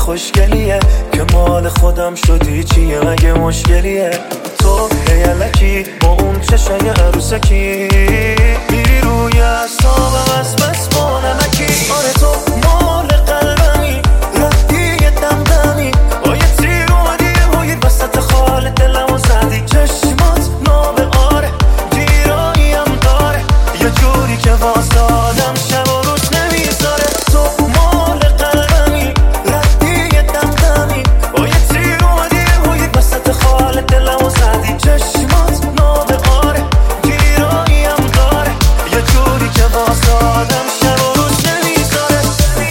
خوشگلیه که مال خودم شدی چیه مگه مشکلیه؟ تو هیلکی با اون چشای عروسکی میری روی اعصابم از بس با نمکی. آره تو مال قلبمی رفتی یه دمدمی با یه تیر اومدی روی وسط خال دلمو زدی. چشمات ناب آره گیراییم داره یه جوری که واسه آدم شب و روز نمیذاره. تو مال قلبمی رفتی یه دمدمی با یه تیر اومدی روی وسط خال دلمو زدی. چشمات ناب آره گیراییم داره یه جوری که واسه آدم شب و روز نمیذاره.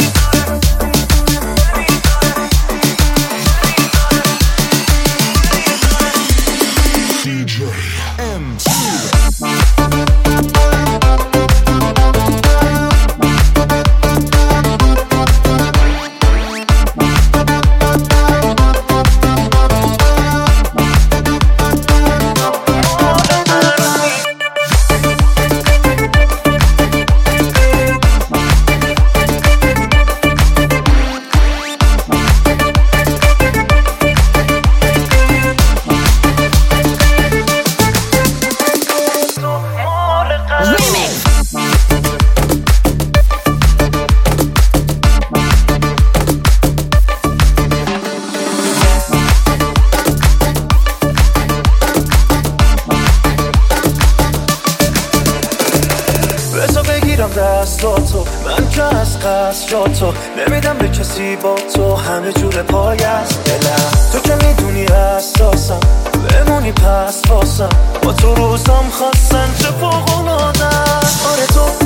DJ M2 بذار بگیرم دستاتو من که از قصراتو نمیدم به کسی با تو همه جور پای از دلم. تو که میدونی حساسم بمونی پس واسم با تو روزم خواستن چه فوق‌العاده‌ست. آره تو